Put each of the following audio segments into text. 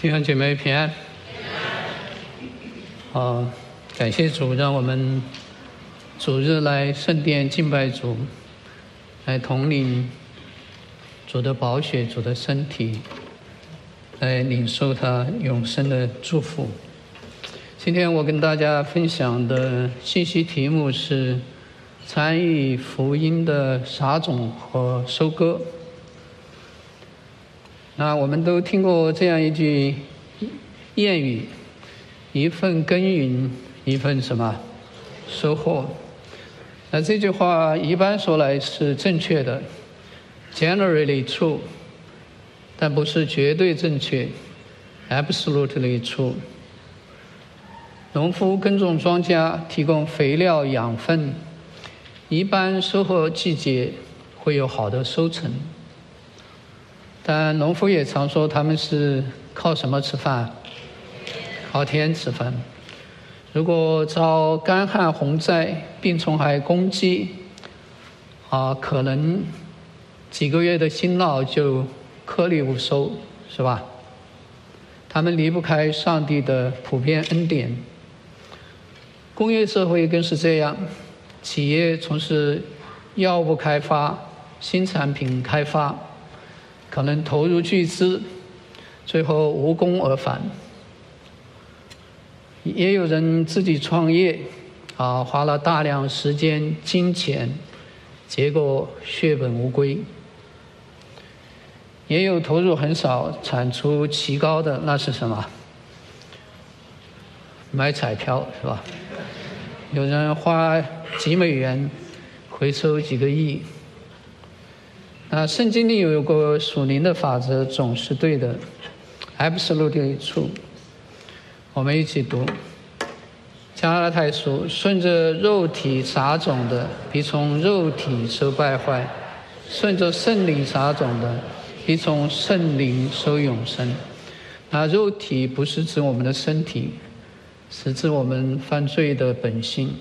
弟兄姐妹平安。感谢主，让我们主日来圣殿敬拜主，来统领主的宝血、主的身体，来领受他永生的祝福。今天我跟大家分享的信息题目是参与福音的撒种和收割。那我们都听过这样一句谚语：一份耕耘，一份什么收获。那这句话一般说来是正确的 ，generally true， 但不是绝对正确 ，absolutely true。农夫耕种庄稼，提供肥料养分，一般收获季节会有好的收成。但农夫也常说他们是靠什么吃饭？靠天吃饭。如果遭干旱洪灾、病虫害攻击，可能几个月的辛劳就颗粒无收，是吧？他们离不开上帝的普遍恩典。工业社会更是这样，企业从事药物开发、新产品开发，可能投入巨资，最后无功而返。也有人自己创业，花了大量时间、金钱，结果血本无归。也有投入很少、产出奇高的，那是什么？买彩票，是吧？有人花几美元，回收几个亿。那圣经里有个属灵的法则，总是对的 ，absolutely true。我们一起读加拉太书：顺着肉体撒种的，必从肉体收败坏；顺着圣灵撒种的，必从圣灵收永生。那肉体不是指我们的身体，是指我们犯罪的本性。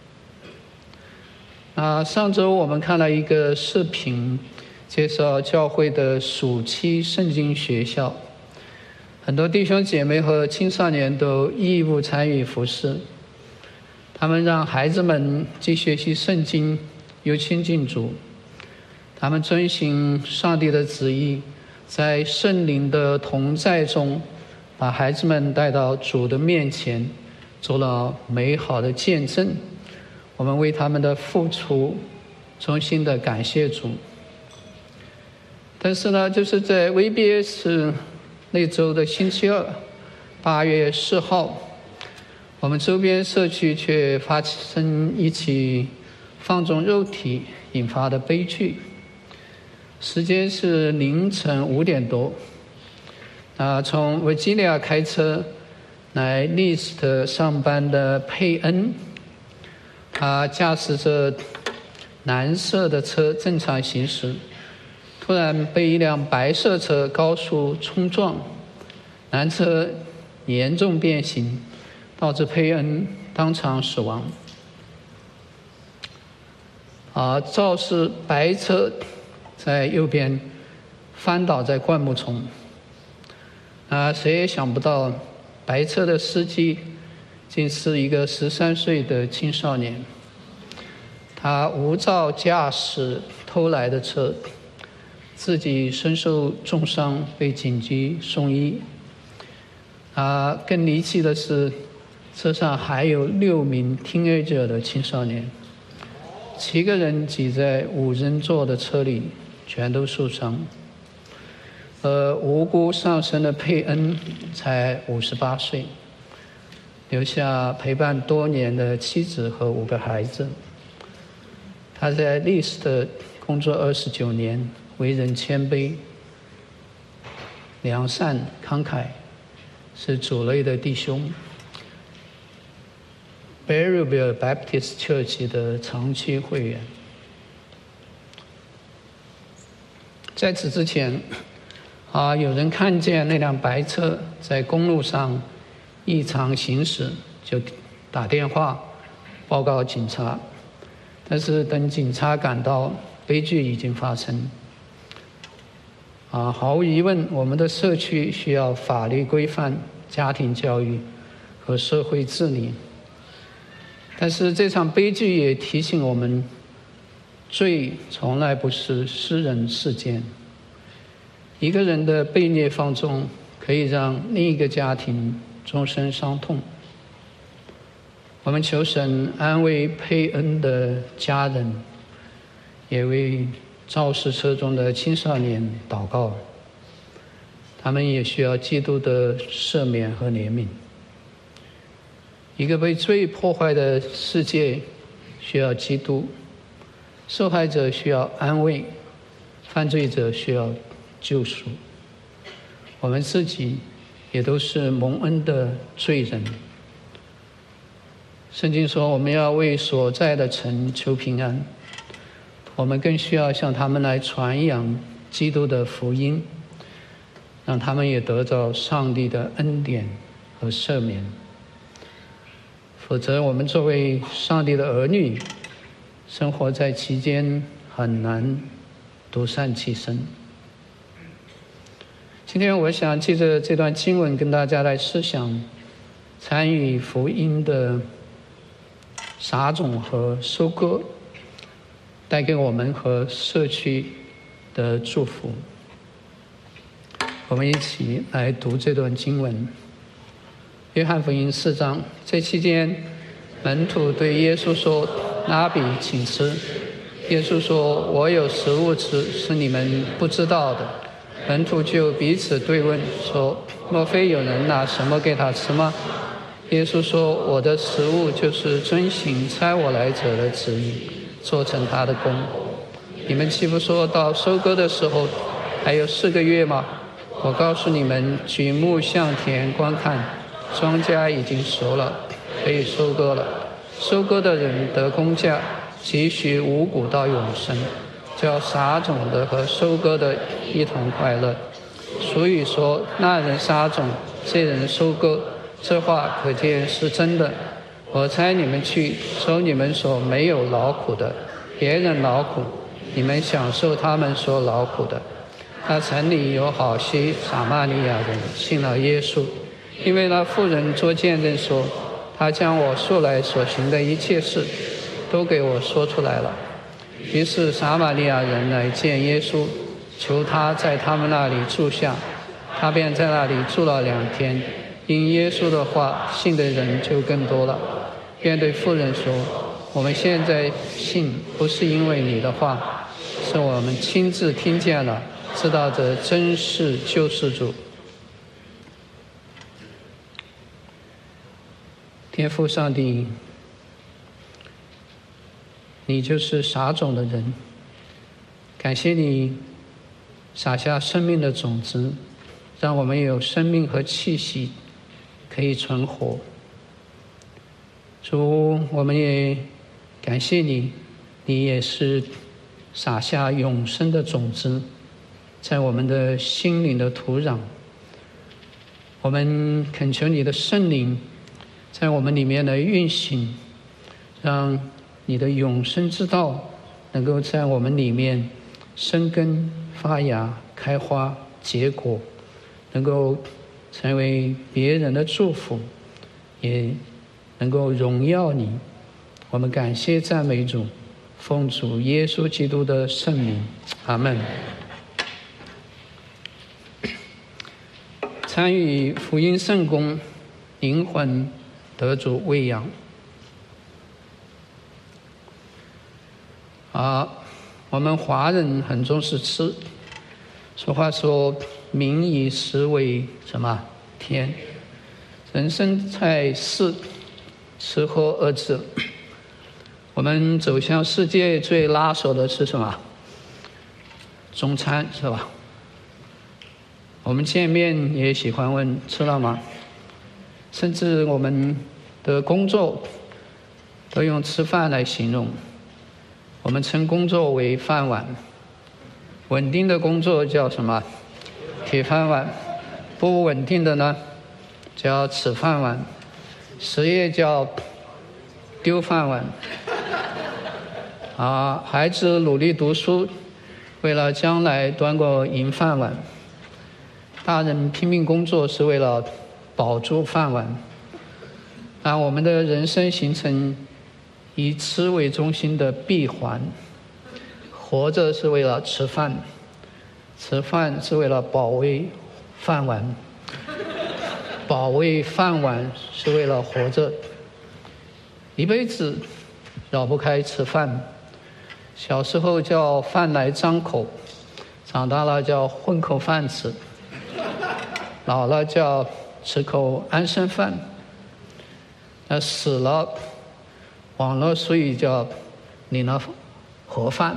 上周我们看了一个视频，介绍教会的暑期圣经学校，很多弟兄姐妹和青少年都义务参与服事。他们让孩子们既学习圣经，又亲近主。他们遵行上帝的旨意，在圣灵的同在中，把孩子们带到主的面前，做了美好的见证。我们为他们的付出衷心的感谢主。但是呢，就是在 VBS 那周的星期二，8月4号，我们周边社区却发生一起放纵肉体引发的悲剧。时间是凌晨5点多，从维吉尼亚开车来利斯特上班的佩恩，他驾驶着蓝色的车正常行驶，突然被一辆白色车高速冲撞，蓝车严重变形，导致佩恩当场死亡。肇事白车在右边翻倒在灌木丛。谁也想不到，白车的司机竟是一个13岁的青少年。他无照驾驶偷来的车，自己身受重伤，被紧急送医。更离奇的是，车上还有6名teenager的青少年，7个人挤在5人座的车里，全都受伤。无辜丧生的佩恩才58岁，留下陪伴多年的妻子和5个孩子。他在利斯特工作29年，为人谦卑、良善、慷慨，是主类的弟兄。Berryville Baptist Church 的长期会员。在此之前，有人看见那辆白车在公路上异常行驶，就打电话报告警察。但是等警察赶到，悲剧已经发生。 毫无疑问，我们的社区需要法律规范家庭教育和社会治理。但是这场悲剧也提醒我们，罪从来不是私人事件。一个人的悖逆放纵可以让另一个家庭终身伤痛。我们求神安慰佩恩的家人，也为肇事车中的青少年祷告，他们也需要基督的赦免和怜悯。一个被罪破坏的世界需要基督，受害者需要安慰，犯罪者需要救赎。我们自己也都是蒙恩的罪人。圣经说，我们要为所在的城求平安，我们更需要向他们来传扬基督的福音，让他们也得到上帝的恩典和赦免。否则我们作为上帝的儿女，生活在其间很难独善其身。今天我想借着这段经文跟大家来思想参与福音的撒种和收割带给我们和社区的祝福。我们一起来读这段经文。约翰福音4章，这期间门徒对耶稣说：拉比，请吃。耶稣说：我有食物吃，是你们不知道的。门徒就彼此对问说：莫非有人拿什么给他吃吗？耶稣说：我的食物就是遵行差我来者的旨意，做成他的工。你们岂不说到收割的时候还有4个月吗？我告诉你们，举目向田观看，庄稼已经熟了，可以收割了。收割的人得工价，几许五谷到永生，叫撒种的和收割的一同快乐。俗语说：那人撒种，这人收割。这话可见是真的。我差你们去收你们所没有劳苦的，别人劳苦，你们享受他们所劳苦的。那城里有好些撒玛利亚人信了耶稣，因为那妇人做见证说，他将我素来所行的一切事都给我说出来了。于是撒玛利亚人来见耶稣，求他在他们那里住下，他便在那里住了2天。因耶稣的话，信的人就更多了，便对妇人说：我们现在信，不是因为你的话，是我们亲自听见了，知道这真是救世主。天父上帝，你就是撒种的人，感谢你撒下生命的种子，让我们有生命和气息可以存活。主，我们也感谢你，你也是撒下永生的种子在我们的心灵的土壤。我们恳求你的圣灵在我们里面的运行，让你的永生之道能够在我们里面生根发芽开花结果，能够成为别人的祝福，也能够荣耀你。我们感谢赞美主，奉主耶稣基督的圣名，阿们。参与福音圣工，灵魂得主喂养。我们华人很重视吃，俗话说民以食为什么天，人生在世，吃喝二字。我们走向世界最拉手的是什么？中餐，是吧？我们见面也喜欢问吃了吗？甚至我们的工作都用吃饭来形容。我们称工作为饭碗，稳定的工作叫什么？铁饭碗。不稳定的呢，叫此饭碗。失业叫丢饭碗。孩子努力读书， 为了将来端过银饭碗；大人拼命工作是为了保住饭碗。让我们的人生形成以吃为中心的闭环。活着是为了吃饭，吃饭是为了保卫饭碗，保卫饭碗是为了活着。一辈子绕不开吃饭。小时候叫饭来张口，长大了叫混口饭吃，老了叫吃口安生饭，死了网络术语叫领了盒饭。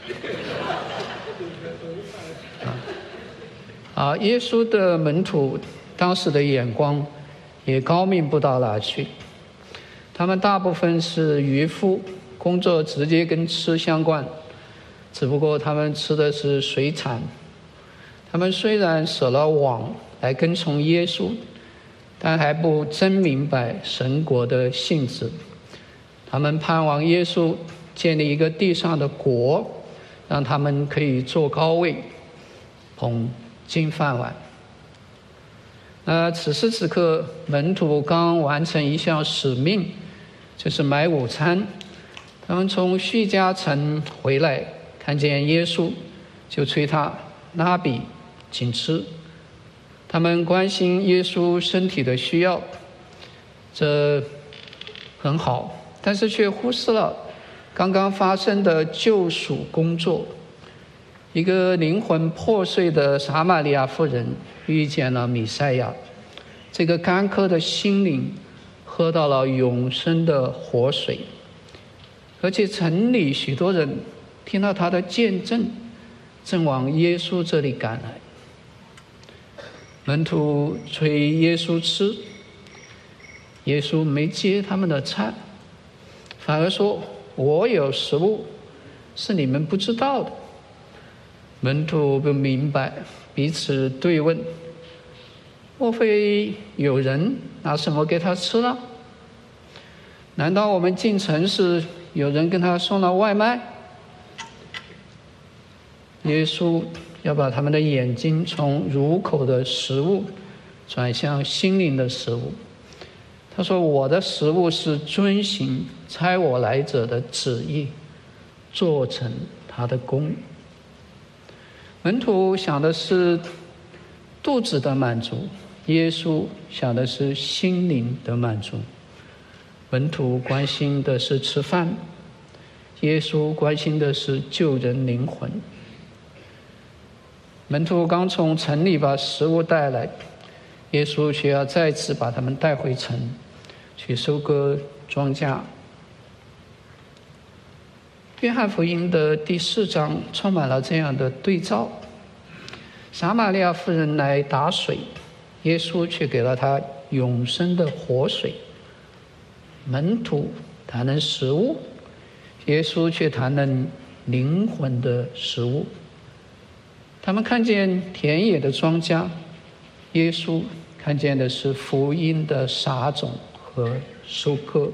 耶稣的门徒当时的眼光也高明不到哪去，他们大部分是渔夫，工作直接跟吃相关，只不过他们吃的是水产。他们虽然舍了网来跟从耶稣，但还不真明白神国的性质。他们盼望耶稣建立一个地上的国，让他们可以坐高位，捧金饭碗。此时此刻，门徒刚完成一项使命，就是买午餐。他们从叙加城回来，看见耶稣，就催他：拉比，请吃。他们关心耶稣身体的需要，这很好，但是却忽视了刚刚发生的救赎工作。一个灵魂破碎的撒玛利亚妇人遇见了弥赛亚，这个干渴的心灵喝到了永生的活水。而且城里许多人听到他的见证，正往耶稣这里赶来。门徒催耶稣吃，耶稣没接他们的菜，反而说：我有食物是你们不知道的。门徒不明白，彼此对问：莫非有人拿什么给他吃了？难道我们进城时有人跟他送了外卖？耶稣要把他们的眼睛从入口的食物转向心灵的食物。他说：我的食物是遵行差我来者的旨意，做成他的功。门徒想的是肚子的满足，耶稣想的是心灵的满足。门徒关心的是吃饭，耶稣关心的是救人灵魂。门徒刚从城里把食物带来，耶稣却要再次把他们带回城，去收割庄稼。约翰福音的第4章充满了这样的对照：撒玛利亚妇人来打水，耶稣却给了她永生的活水。门徒谈论食物，耶稣却谈论灵魂的食物。他们看见田野的庄稼，耶稣看见的是福音的撒种和收割。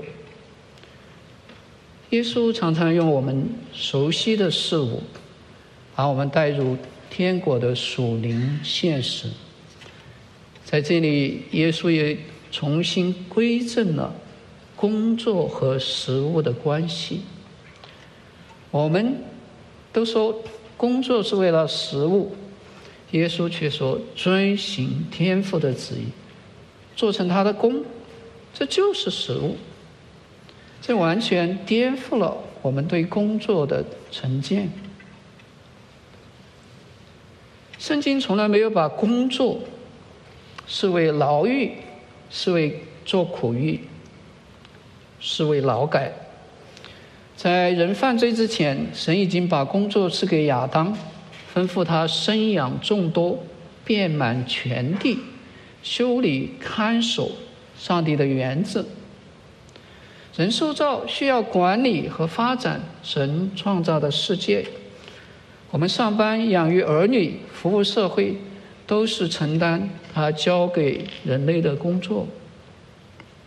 耶稣常常用我们熟悉的事物，把我们带入天国的属灵现实。在这里，耶稣也重新归正了工作和食物的关系。我们都说工作是为了食物，耶稣却说遵行天父的旨意，做成他的功，这就是食物。这完全颠覆了我们对工作的成见。圣经从来没有把工作视为牢狱，视为做苦役，视为劳改。在人犯罪之前，神已经把工作赐给亚当，吩咐他生养众多，遍满全地，修理看守上帝的园子。人受造需要管理和发展神创造的世界。我们上班、养育儿女、服务社会，都是承担他交给人类的工作。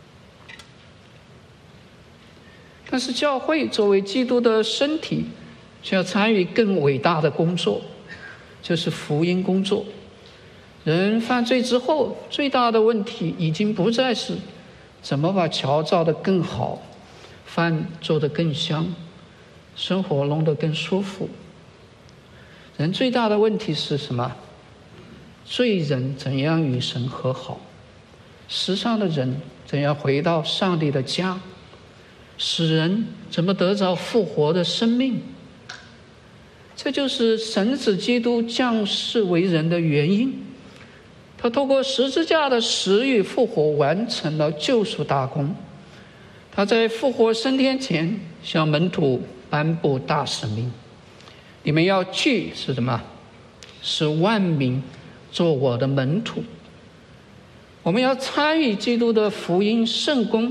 但是教会作为基督的身体， 需要参与更伟大的工作，就是福音工作。人犯罪之后，最大的问题已经不再是怎么把桥造得更好，饭做得更香，生活弄得更舒服。人最大的问题是什么？罪人怎样与神和好？世上的人怎样回到上帝的家？使人怎么得着复活的生命？这就是神子基督降世为人的原因。他透过十字架的死与复活完成了救赎大功。他在复活升天前向门徒颁布大使命：你们要去是什么？使万民做我的门徒。我们要参与基督的福音圣工。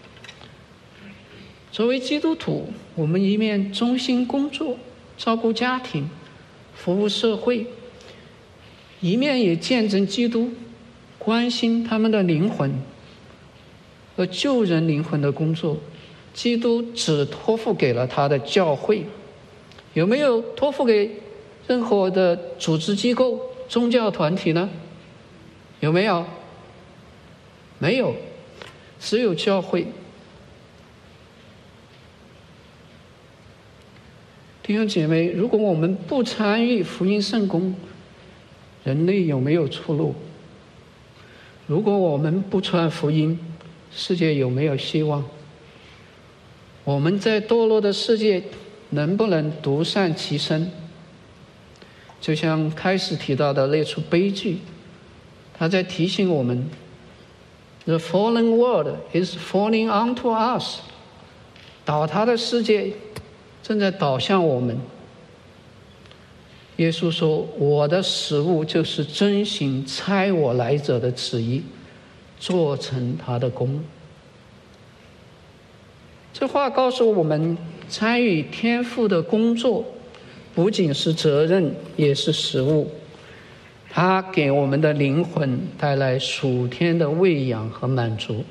作为基督徒，我们一面忠心工作，照顾家庭，服务社会，一面也见证基督，关心他们的灵魂和救人灵魂的工作。基督只托付给了他的教会，有没有托付给任何的组织机构、宗教团体呢？有没有？没有，只有教会。弟兄姐妹，如果我们不参与福音圣工，人类有没有出路？如果我们不传福音，世界有没有希望？我们在堕落的世界能不能独善其身？就像开始提到的那出悲剧，他在提醒我们 The fallen world is falling onto us。 倒塌的世界正在倒向我们。耶稣说，我的食物就是遵行差我来者的旨意，做成他的功。这话告诉我们，参与天父的工作不仅是责任，也是食物。他给我们的灵魂带来属天的喂养和满足。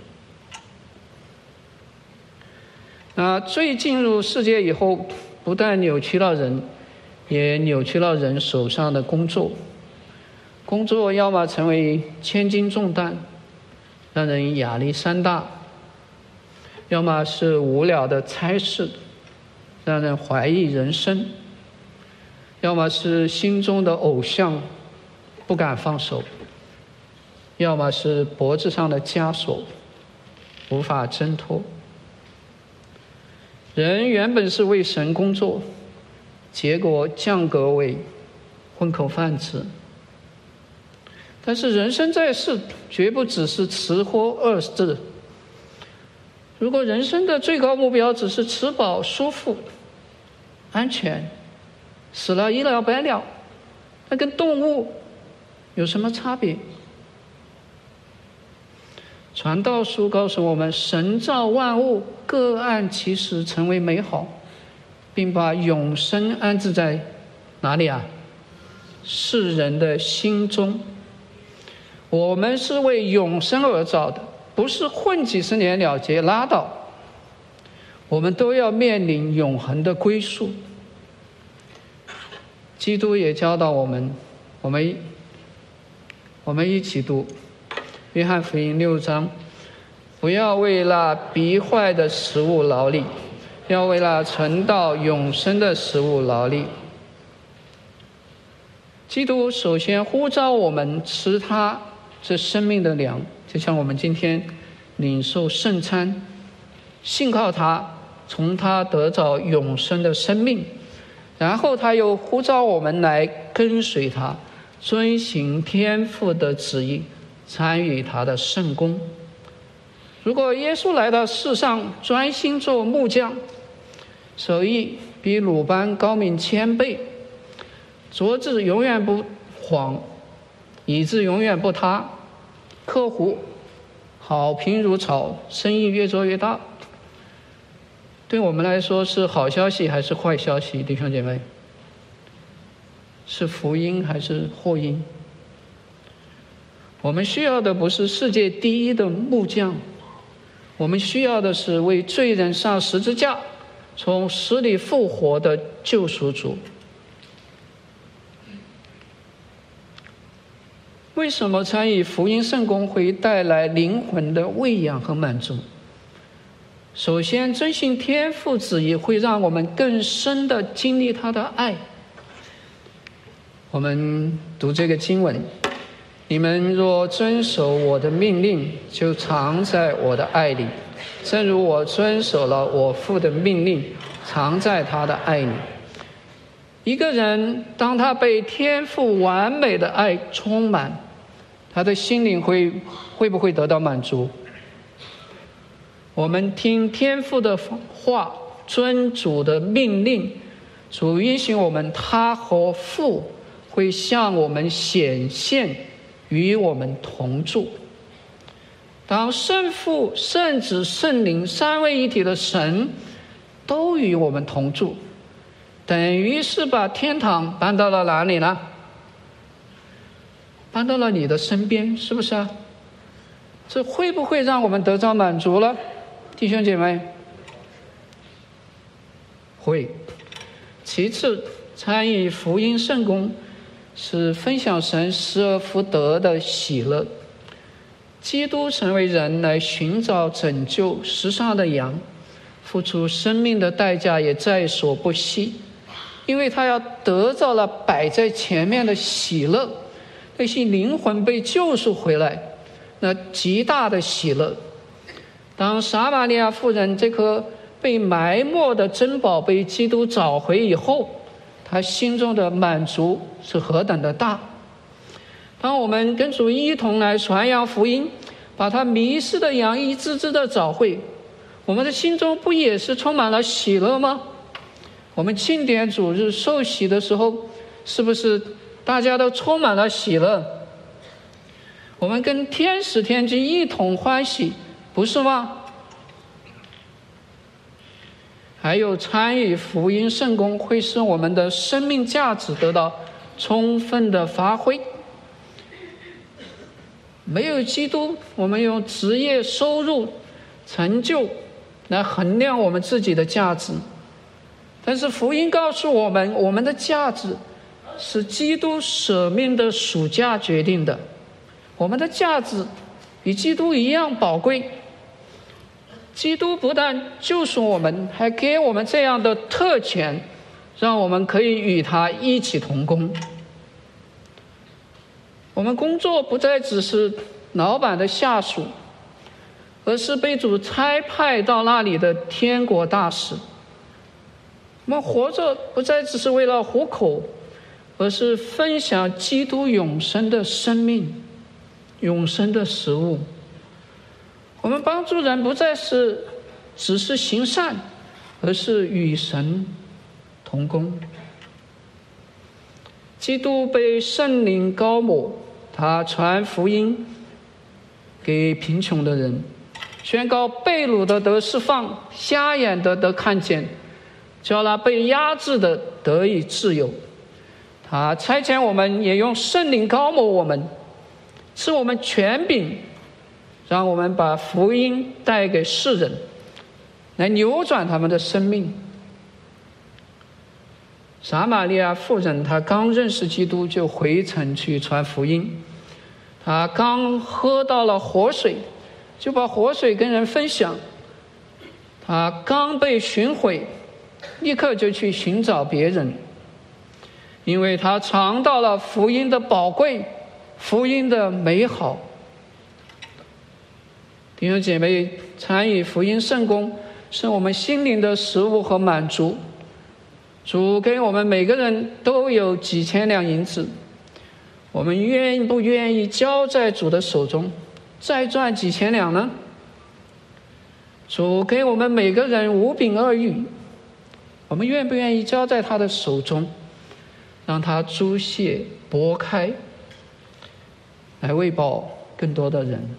那罪进入世界以后，不但扭曲了人，也扭曲了人手上的工作。工作要么成为千斤重担，让人压力山大；要么是无聊的差事，让人怀疑人生；要么是心中的偶像，不敢放手；要么是脖子上的枷锁，无法挣脱。人原本是为神工作，结果降格为混口饭吃。但是人生在世，绝不只是吃喝二字。如果人生的最高目标只是吃饱、舒服、安全，死了一了百了，那跟动物有什么差别？传道书告诉我们，神造万物，各按其时成为美好，并把永生安置在哪里啊？世人的心中。我们是为永生而造的，不是混几十年了结拉倒。我们都要面临永恒的归宿。基督也教导我们，我们一起读约翰福音6章，不要为那逼坏的食物劳力，要为那存到永生的食物劳力。基督首先呼召我们吃他这生命的粮，就像我们今天领受圣餐，信靠他，从他得着永生的生命。然后他又呼召我们来跟随他，遵行天父的旨意，参与他的圣工。如果耶稣来到世上专心做木匠，手艺比鲁班高明1000倍，桌子永远不晃，椅子永远不塌，客户好评如潮，生意越做越大，对我们来说是好消息还是坏消息？弟兄姐妹，是福音还是祸因？我们需要的不是世界第一的木匠，我们需要的是为罪人上十字架从死里复活的救赎主。为什么参与福音圣工会带来灵魂的喂养和满足？首先，遵行天父旨意会让我们更深地经历他的爱。我们读这个经文：你们若遵守我的命令，就藏在我的爱里，正如我遵守了我父的命令，藏在他的爱里。一个人当他被天父完美的爱充满，他的心灵会不会得到满足？我们听天父的话，遵主的命令，主允许我们，他和父会向我们显现，与我们同住。当圣父、圣子、圣灵三位一体的神都与我们同住，等于是把天堂搬到了哪里呢？搬到了你的身边，是不是啊？这会不会让我们得到满足了，弟兄姐妹？会。其次，参与福音圣工是分享神失而复得的喜乐。基督成为人来寻找拯救世上的羊，付出生命的代价也在所不惜，因为他要得到了摆在前面的喜乐，那些灵魂被救赎回来，那极大的喜乐。当撒玛利亚妇人这颗被埋没的珍宝被基督找回以后，他心中的满足是何等的大。当我们跟主一同来传扬福音，把他迷失的羊一只只的找回，我们的心中不也是充满了喜乐吗？我们庆典主日受洗的时候，是不是大家都充满了喜乐？我们跟天使天君一同欢喜，不是吗？还有参与福音圣工会使我们的生命价值得到充分的发挥。没有基督，我们用职业收入成就来衡量我们自己的价值，但是福音告诉我们，我们的价值是基督舍命的赎价决定的。我们的价值与基督一样宝贵。基督不但救赎我们，还给我们这样的特权，让我们可以与他一起同工。我们工作不再只是老板的下属，而是被主差派到那里的天国大使。我们活着不再只是为了糊口，而是分享基督永生的生命，永生的食物。我们帮助人不再是只是行善，而是与神同工。基督被圣灵膏抹，他传福音给贫穷的人，宣告被掳的得释放，瞎眼的得看见，叫那被压制的得以自由。他差遣我们，也用圣灵膏抹我们，赐我们权柄，让我们把福音带给世人，来扭转他们的生命。撒玛利亚妇人，她刚认识基督就回城去传福音，她刚喝到了活水，就把活水跟人分享。她刚被寻回，立刻就去寻找别人，因为她尝到了福音的宝贵，福音的美好。弟兄姐妹，参与福音圣工是我们心灵的食物和满足。主给我们每个人都有几千两银子，我们愿不愿意交在主的手中，再赚几千两呢？主给我们每个人5饼2鱼，我们愿不愿意交在他的手中，让他租蟹拨开，来喂饱更多的人？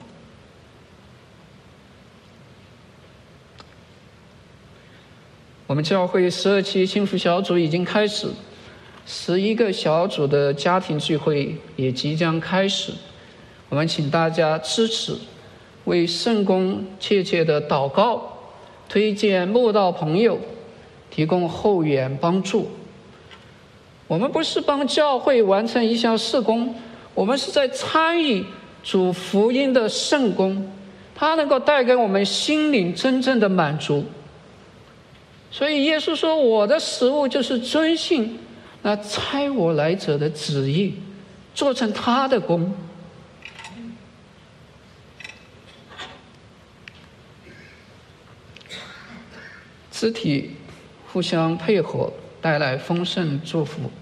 我们教会12期幸福小组已经开始，11个小组的家庭聚会也即将开始。我们请大家支持，为圣工切切的祷告，推荐慕道朋友， 提供后援帮助。我们不是帮教会完成一项事工，我们是在参与主福音的圣工，它能够带给我们心灵真正的满足。所以耶稣说，我的食物就是遵行那差我来者的旨意，做成他的工。肢体互相配合，带来丰盛祝福。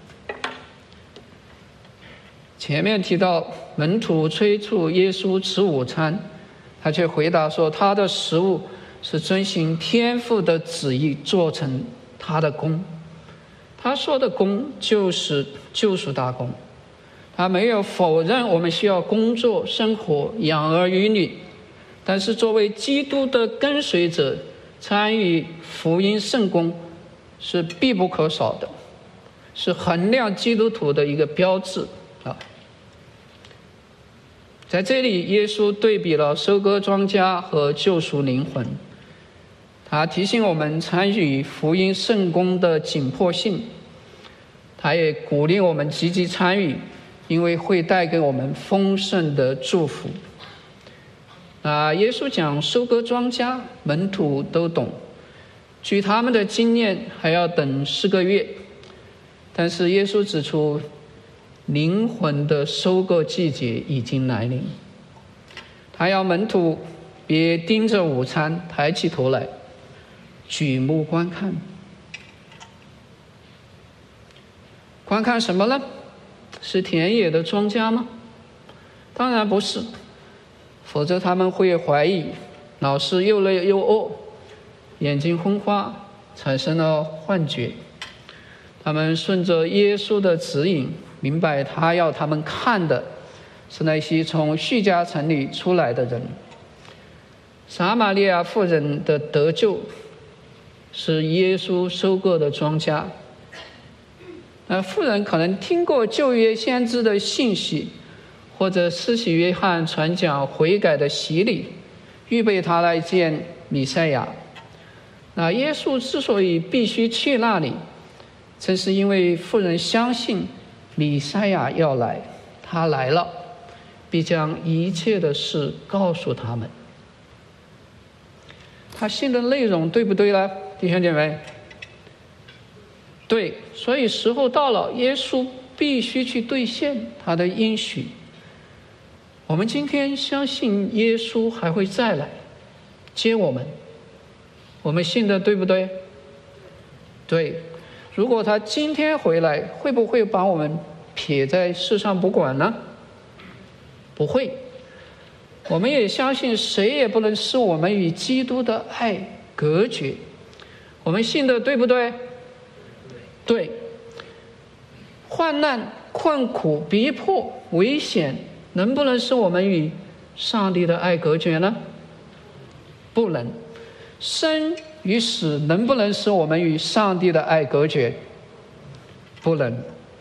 前面提到门徒催促耶稣吃午餐，他却回答说，他的食物是遵行天父的旨意，做成他的工。他说的工就是救赎大工。他没有否认我们需要工作生活养儿育女，但是作为基督的跟随者，参与福音圣工是必不可少的，是衡量基督徒的一个标志啊。在这里，耶稣对比了收割庄稼和救赎灵魂，他提醒我们参与福音圣工的紧迫性，他也鼓励我们积极参与，因为会带给我们丰盛的祝福。耶稣讲收割庄稼，门徒都懂，据他们的经验还要等4个月。但是耶稣指出，灵魂的收割季节已经来临。他要门徒别盯着午餐，抬起头来，举目观看。观看什么呢？是田野的庄稼吗？当然不是，否则他们会怀疑，老是又累又饿，眼睛昏花，产生了幻觉。他们顺着耶稣的指引，明白他要他们看的是那些从叙加城里出来的人。撒玛利亚妇人的得救是耶稣收割的庄稼。妇人可能听过旧约先知的信息，或者施洗约翰传讲悔改的洗礼，预备他来见弥赛亚。耶稣之所以必须去那里，正是因为妇人相信弥赛亚要来，他来了，必将一切的事告诉他们。他信的内容对不对呢，弟兄姐妹？对，所以时候到了，耶稣必须去兑现他的应许。我们今天相信耶稣还会再来接我们，我们信的对不对？对。如果他今天回来，会不会把我们撇在世上不管呢？不会。我们也相信谁也不能使我们与基督的爱隔绝。我们信的对不对？对。患难、困苦、逼迫、危险，能不能使我们与上帝的爱隔绝呢？不能。生与死能不能使我们与上帝的爱隔绝？不能。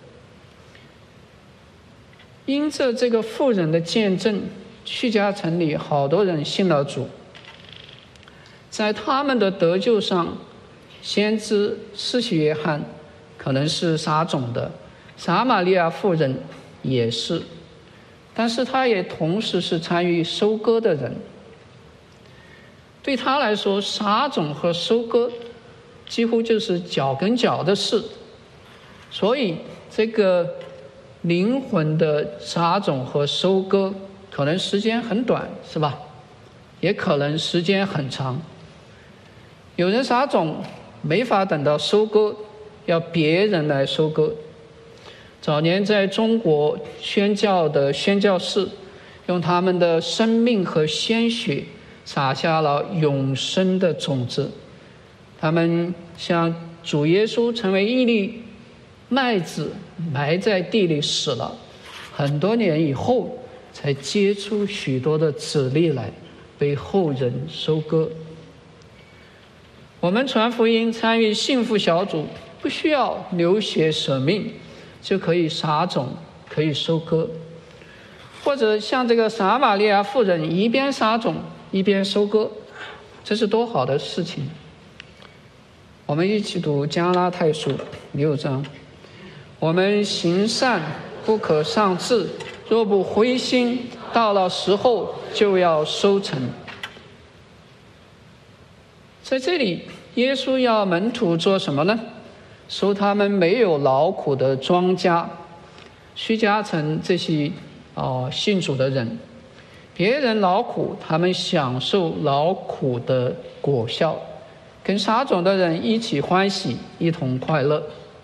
因着这个妇人的见证，叙加城里好多人信了主。在他们的得救上，先知施洗约翰可能是撒种的，撒玛利亚妇人也是，但是他也同时是参与收割的人。对他来说，撒种和收割几乎就是脚跟脚的事，所以这个灵魂的撒种和收割可能时间很短，是吧？也可能时间很长。有人撒种没法等到收割，要别人来收割。早年在中国宣教的宣教士，用他们的生命和鲜血撒下了永生的种子，他们像主耶稣成为一粒麦子埋在地里死了，很多年以后才结出许多的籽粒来，被后人收割。我们传福音参与幸福小组，不需要流血舍命就可以撒种，可以收割。或者像这个撒玛利亚妇人，一边撒种一边收割，这是多好的事情。 我们一起读加拉太书6章。我们行善不可丧志，若不灰心，到了时候就要收成。在这里，耶稣要门徒做什么呢？收他们没有劳苦的庄稼，虚加成这些信主的人。别人劳苦，他们享受劳苦的果效，跟撒种的人一起欢喜，一同快乐。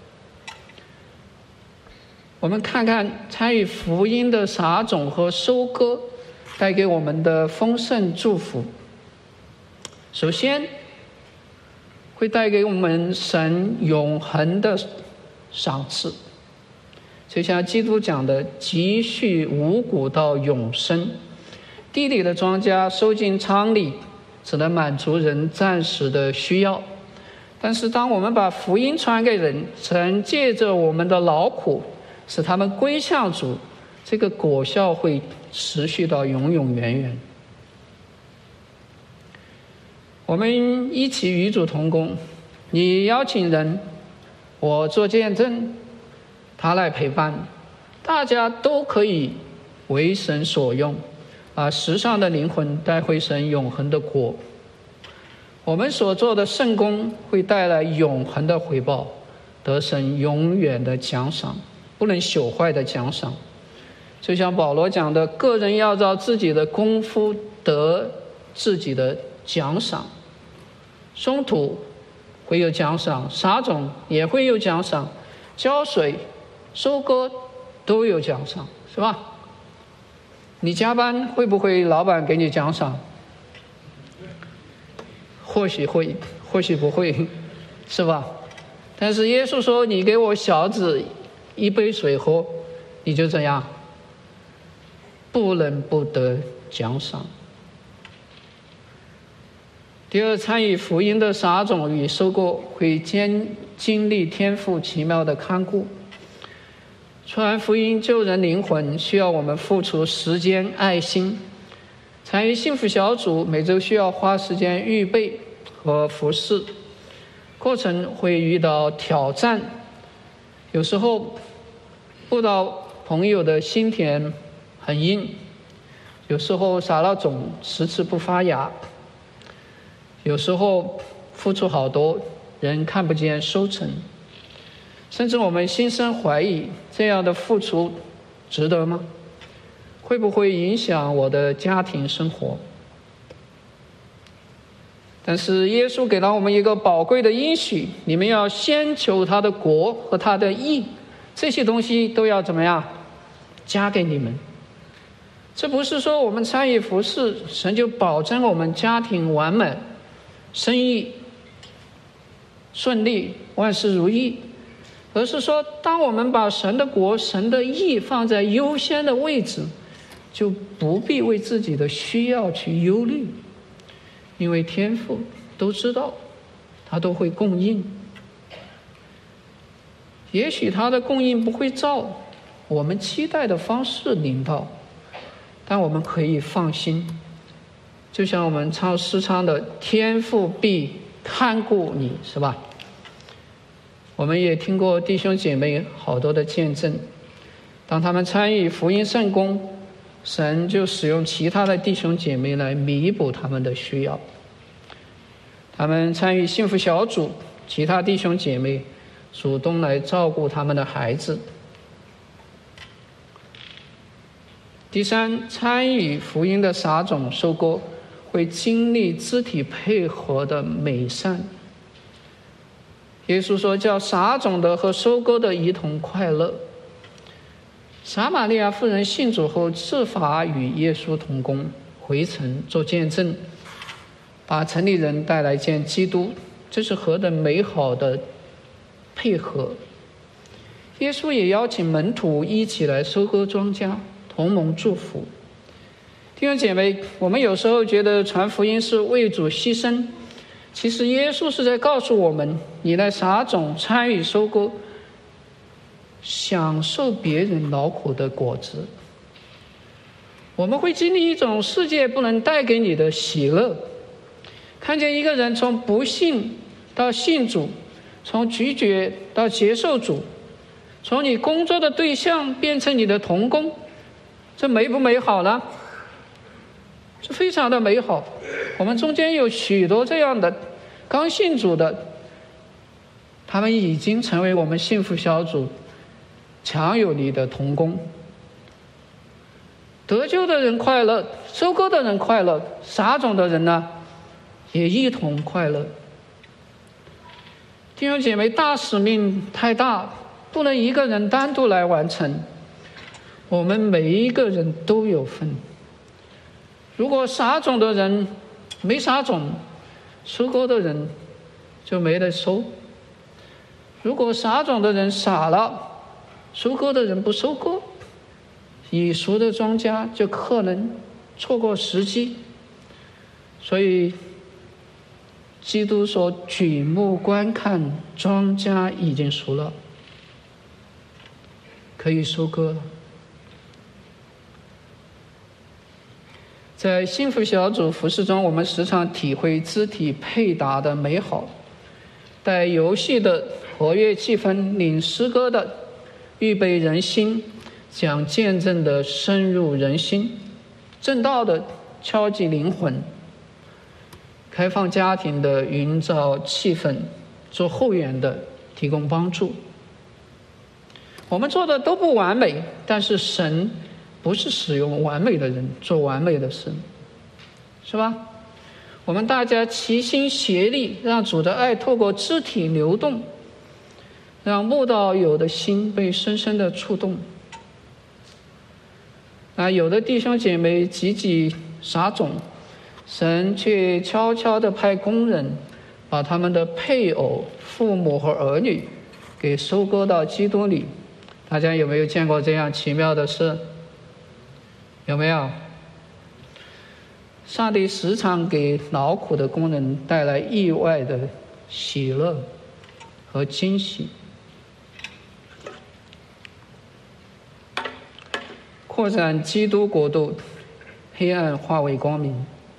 我们看看参与福音的撒种和收割带给我们的丰盛祝福。首先会带给我们神永恒的赏赐，就像基督讲的，积蓄五谷到永生。地里的庄稼收进仓里，只能满足人暂时的需要，但是当我们把福音传给人，神借着我们的劳苦使他们归向主，这个果效会持续到永永远远。我们一起与主同工，你邀请人，我做见证，他来陪伴，大家都可以为神所用，把世上的灵魂带回神永恒的国。我们所做的圣工会带来永恒的回报，得神永远的奖赏，不能朽坏的奖赏。就像保罗讲的，个人要照自己的功夫得自己的奖赏。松土会有奖赏，撒种也会有奖赏，浇水、收割都有奖赏，是吧？你加班会不会老板给你奖赏？或许会，或许不会，是吧？但是耶稣说，你给我小子一杯水喝，你就这样，不能不得奖赏。第二，参与福音的撒种与收割会经历天父奇妙的看顾。传福音救人灵魂需要我们付出时间、爱心。参与幸福小组每周需要花时间预备和服侍，过程会遇到挑战，有时候碰到朋友的心田很硬，有时候撒了种迟迟不发芽，有时候付出好多，人看不见收成，甚至我们心生怀疑，这样的付出值得吗？会不会影响我的家庭生活？但是耶稣给了我们一个宝贵的应许，你们要先求他的国和他的义，这些东西都要怎么样加给你们。这不是说我们参与服事，神就保证我们家庭完美，生意顺利，万事如意，而是说当我们把神的国、神的义放在优先的位置，就不必为自己的需要去忧虑，因为天父都知道，他都会供应。也许他的供应不会照我们期待的方式临到，但我们可以放心，就像我们唱诗唱的，天父必看顾你，是吧？我们也听过弟兄姐妹好多的见证，当他们参与福音圣工，神就使用其他的弟兄姐妹来弥补他们的需要。他们参与幸福小组，其他弟兄姐妹主动来照顾他们的孩子。第三，参与福音的撒种收割会经历肢体配合的美善。耶稣说，叫撒种的和收割的一同快乐。撒玛利亚妇人信主后，自发与耶稣同工，回城做见证，把城里人带来见基督，这是何等美好的配合。耶稣也邀请门徒一起来收割庄稼，同盟祝福。弟兄姐妹，我们有时候觉得传福音是为主牺牲，其实耶稣是在告诉我们，你来撒种，参与收割，享受别人劳苦的果子。我们会经历一种世界不能带给你的喜乐，看见一个人从不幸到信主，从拒绝到接受主，从你工作的对象变成你的同工，这美不美好呢？这非常的美好。我们中间有许多这样的刚信主的，他们已经成为我们幸福小组强有力的同工。得救的人快乐，收割的人快乐，撒种的人呢也一同快乐。弟兄姐妹，大使命太大，不能一个人单独来完成，我们每一个人都有份。如果撒种的人没撒种，收割的人就没得收；如果撒种的人撒了，收割的人不收割，已熟的庄稼就可能错过时机。所以基督说，举目观看，庄稼已经熟了，可以收割了。在幸福小组服事中，我们时常体会肢体配搭的美好，带游戏的活跃气氛，领诗歌的预备人心，讲见证的深入人心，正道的敲击灵魂，开放家庭的营造气氛，做后援的提供帮助。我们做的都不完美，但是神不是使用完美的人做完美的事，是吧？我们大家齐心协力，让主的爱透过肢体流动，让慕道友的心被深深的触动。有的弟兄姐妹积极撒种，神却悄悄地派工人把他们的配偶、父母和儿女给收割到基督里。大家有没有见过这样奇妙的事？有没有？上帝时常给劳苦的工人带来意外的喜乐和惊喜，扩展基督国度，黑暗化为光明。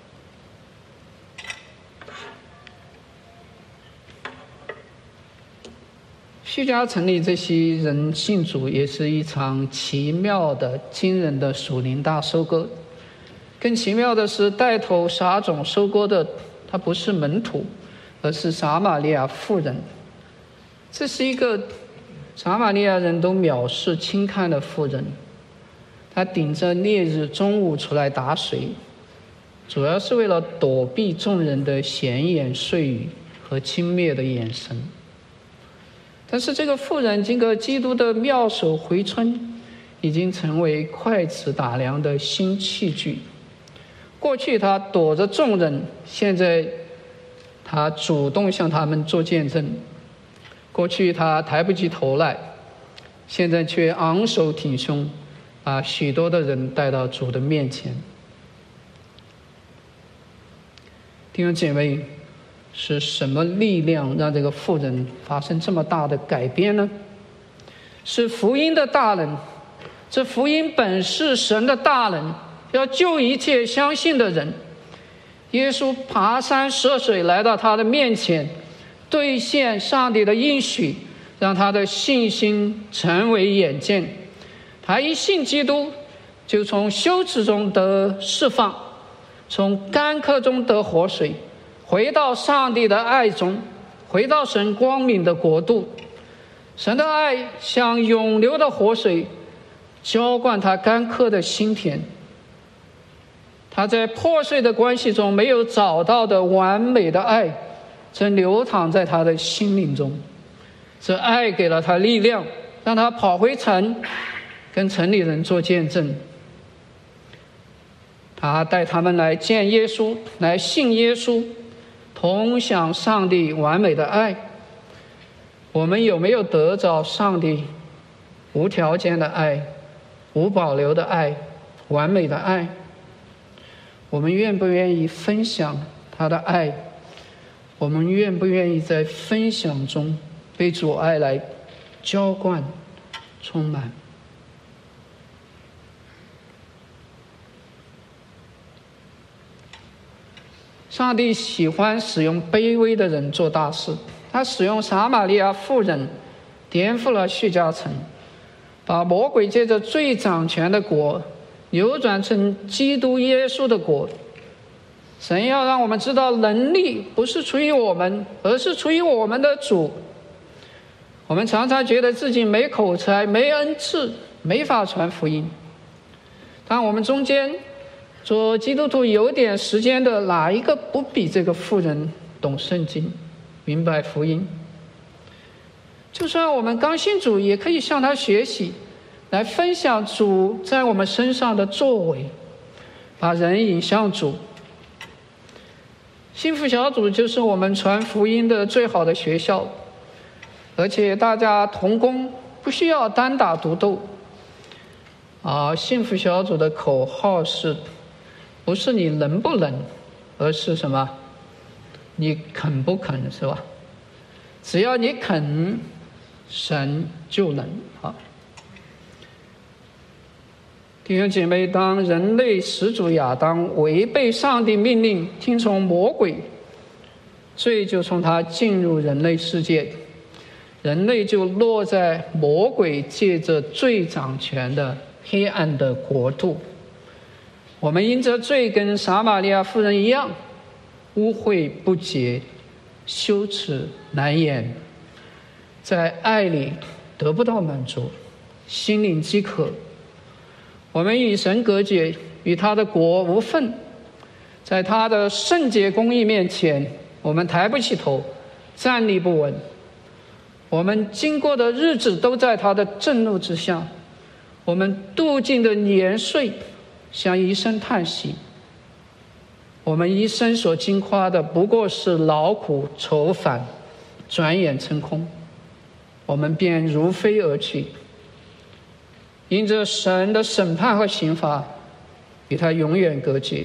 叙加城里这些人信主，也是一场奇妙的、惊人的属灵大收割。更奇妙的是，带头撒种收割的，他不是门徒，而是撒玛利亚妇人。这是一个撒玛利亚人都藐视轻看的妇人，她顶着烈日中午出来打水，主要是为了躲避众人的闲言碎语和轻蔑的眼神。但是这个妇人经过基督的妙手回春，已经成为筷子打粮的新器具。过去他躲着众人，现在他主动向他们做见证。过去他抬不起头来，现在却昂首挺胸，把许多的人带到主的面前。弟兄姐妹，是什么力量让这个妇人发生这么大的改变呢？是福音的大能。这福音本是神的大能，要救一切相信的人。耶稣爬山涉水来到他的面前，兑现上帝的应许，让他的信心成为眼见。他一信基督，就从羞耻中得释放，从干渴中得活水，回到上帝的爱中，回到神光明的国度。神的爱像涌流的活水，浇灌他干渴的心田。他在破碎的关系中没有找到的完美的爱，正流淌在他的心灵中。这爱给了他力量，让他跑回城，跟城里人做见证。他带他们来见耶稣，来信耶稣，同享上帝完美的爱。我们有没有得着上帝无条件的爱、无保留的爱、完美的爱？我们愿不愿意分享他的爱？我们愿不愿意在分享中被主爱来浇灌、充满？ 上帝喜欢使用卑微的人做大事，他使用撒玛利亚妇人颠覆了叙加城，把魔鬼借着最掌权的国扭转成基督耶稣的国。神要让我们知道，能力不是出于我们，而是出于我们的主。我们常常觉得自己没口才、没恩赐，没法传福音。但我们中间做基督徒有点时间的，哪一个不比这个妇人懂圣经、明白福音？就算我们刚信主，也可以向他学习，来分享主在我们身上的作为，把人引向主。幸福小组就是我们传福音的最好的学校，而且大家同工，不需要单打独斗。幸福小组的口号是，不是你能不能，而是什么？你肯不肯，是吧？只要你肯，神就能。弟兄姐妹，当人类始祖亚当违背上帝命令，听从魔鬼，罪就从他进入人类世界，人类就落在魔鬼借着罪掌权的黑暗的国度。我们因着罪跟撒玛利亚妇人一样，污秽不洁，羞耻难言，在爱里得不到满足，心灵饥渴。我们与神隔绝，与他的国无份，在他的圣洁公义面前，我们抬不起头，站立不稳。我们经过的日子都在他的震怒之下，我们度尽的年岁像一声叹息。我们一生所经花的不过是劳苦愁烦，转眼成空，我们便如飞而去。因着神的审判和刑罚，与他永远隔绝。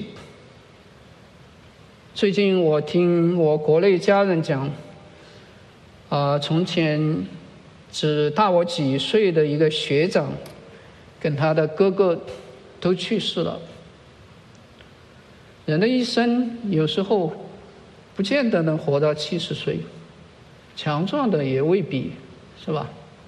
最近我听我国内家人讲，从前只大我几岁的一个学长，跟他的哥哥都去世了。人的一生有时候不见得能活到70岁，强壮的也未必，是吧？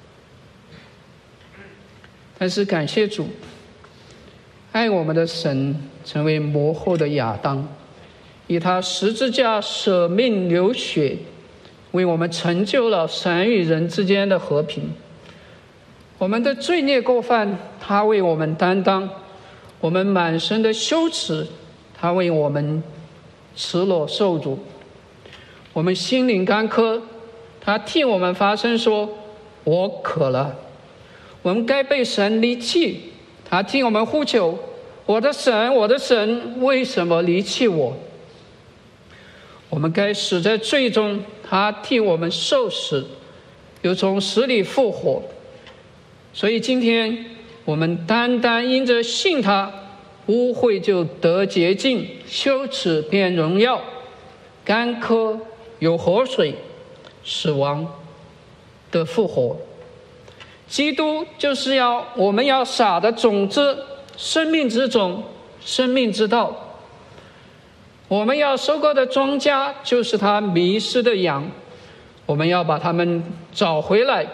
但是感谢主，爱我们的神成为末后的亚当，以他十字架舍命流血，为我们成就了神与人之间的和平。我们的罪孽过犯，他为我们担当；我们满身的羞耻，他为我们赤裸受辱；我们心灵干渴，他替我们发声说：“我渴了。”我们该被神离弃，他替我们呼求：“我的神，我的神，为什么离弃我？”我们该死在罪中，他替我们受死，又从死里复活。所以今天我们单单因着信他，污秽就得洁净，羞耻变荣耀，干渴有活水，死亡得复活。基督就是我们要撒的种子，生命之种，生命之道。我们要收割的庄稼，就是他迷失的羊，我们要把他们找回来，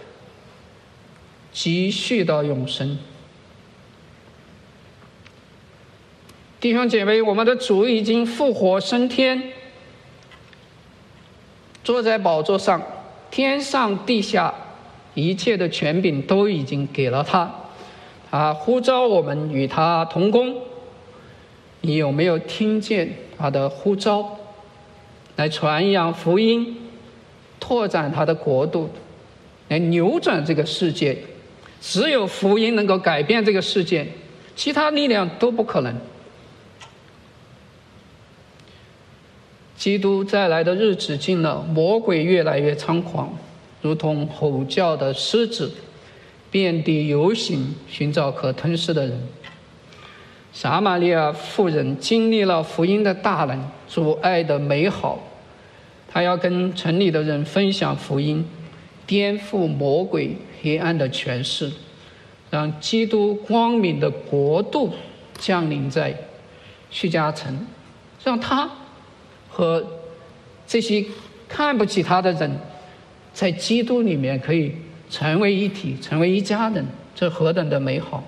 积蓄到永生。弟兄姐妹，我们的主已经复活升天，坐在宝座上，天上地下一切的权柄都已经给了他，他呼召我们与他同工。你有没有听见他的呼召，来传扬福音，拓展他的国度，来扭转这个世界？只有福音能够改变这个世界，其他力量都不可能。基督再来的日子近了，魔鬼越来越猖狂，如同吼叫的狮子，遍地游行，寻找可吞噬的人。撒玛利亚妇人经历了福音的大能，主爱的美好，她要跟城里的人分享福音，颠覆魔鬼黑暗的权势，让基督光明的国度降临在叙加城，让他和这些看不起他的人，在基督里面可以成为一体，成为一家人，这何等的美好！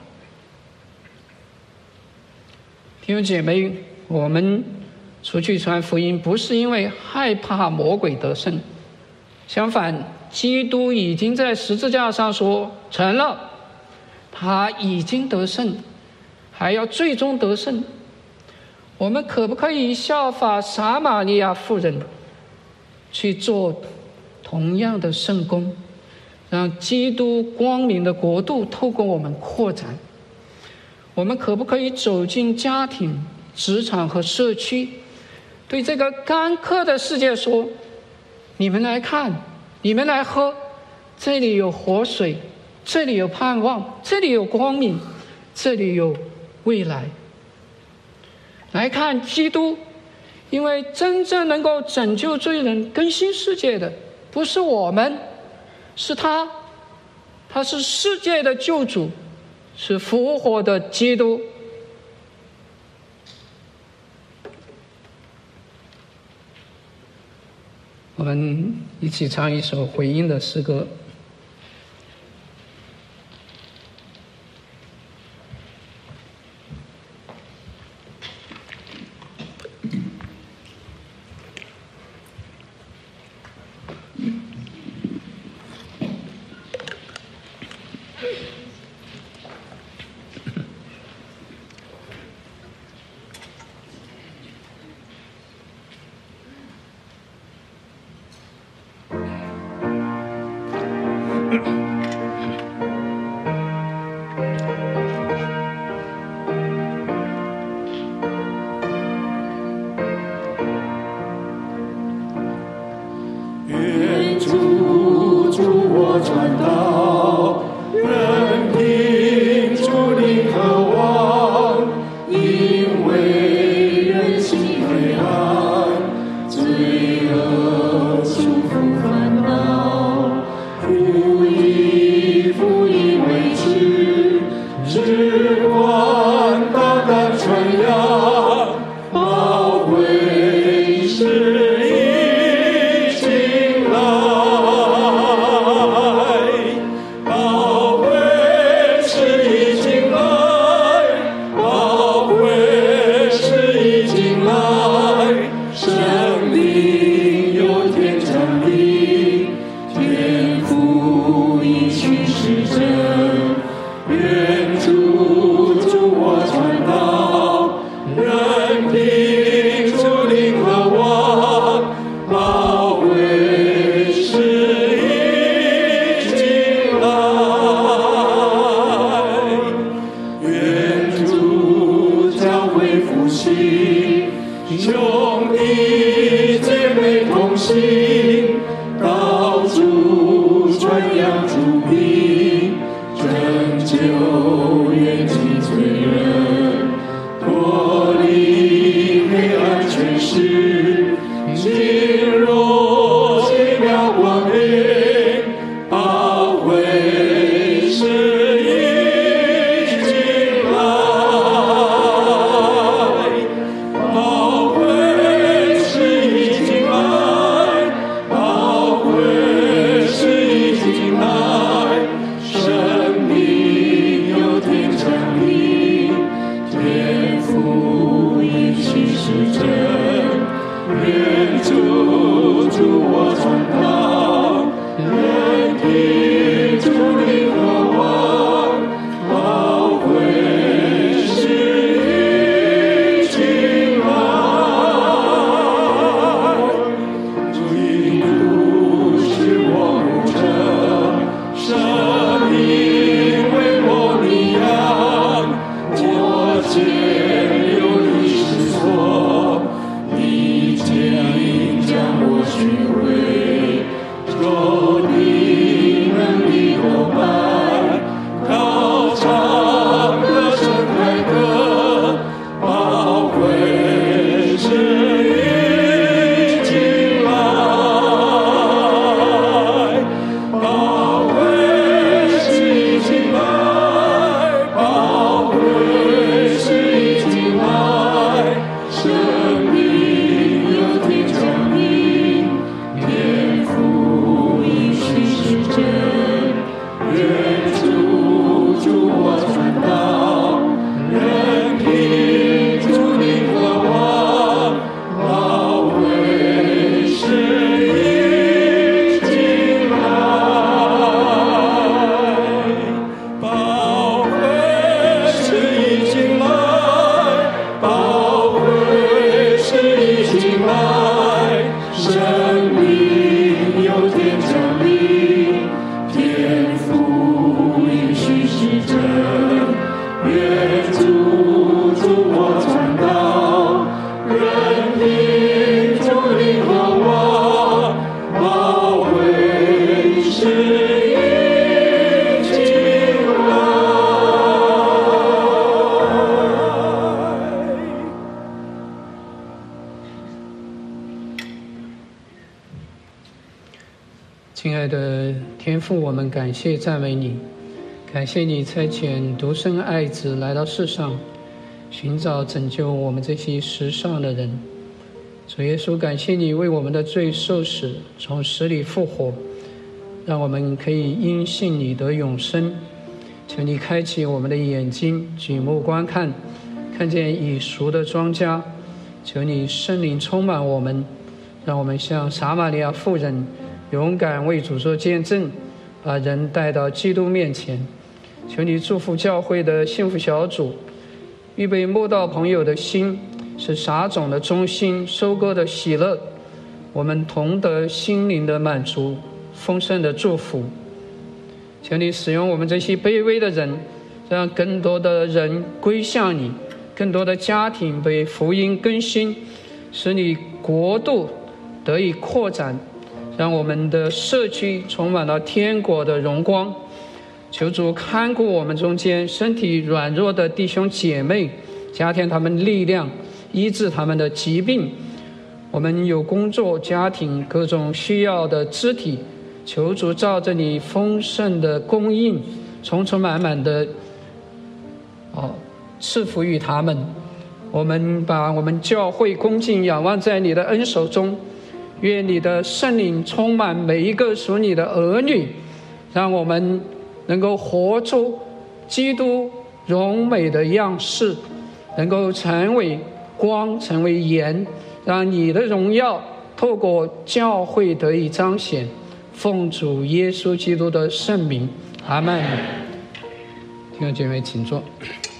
弟兄姐妹，我们出去传福音，不是因为害怕魔鬼得胜，相反，基督已经在十字架上说成了，他已经得胜，还要最终得胜。我们可不可以效法撒玛利亚妇人，去做同样的圣工，让基督光明的国度透过我们扩展？我们可不可以走进家庭、职场和社区，对这个干渴的世界说：你们来看，你们来喝，这里有活水，这里有盼望，这里有光明，这里有未来。来看基督，因为真正能够拯救罪人、更新世界的不是我们，是他，他是世界的救主，是复活的基督。我们一起唱一首回应的诗歌。 将我寻回。 亲爱的天父，我们感谢赞美你，感谢你差遣独生爱子来到世上，寻找拯救我们这些世上的人。主耶稣，感谢你为我们的罪受死，从死里复活，让我们可以因信你得永生。求你开启我们的眼睛，举目观看，看见已熟的庄稼。求你圣灵充满我们，让我们像撒玛利亚妇人，勇敢为主做见证，把人带到基督面前。求你祝福教会的幸福小组，预备慕道朋友的心，是撒种的中心，收割的喜乐。我们同得心灵的满足，丰盛的祝福。求你使用我们这些卑微的人，让更多的人归向你，更多的家庭被福音更新，使你国度得以扩展，让我们的社区充满了天国的荣光。求主看顾我们中间身体软弱的弟兄姐妹，加添他们力量，医治他们的疾病。我们有工作、家庭各种需要的肢体，求主照着你丰盛的供应，充充满满的赐福于他们。我们把我们教会恭敬仰望在你的恩手中，愿你的圣灵充满每一个属你的儿女，让我们能够活出基督荣美的样式，能够成为光，成为盐，让你的荣耀透过教会得以彰显。奉主耶稣基督的圣名，阿们。弟兄姐妹请坐。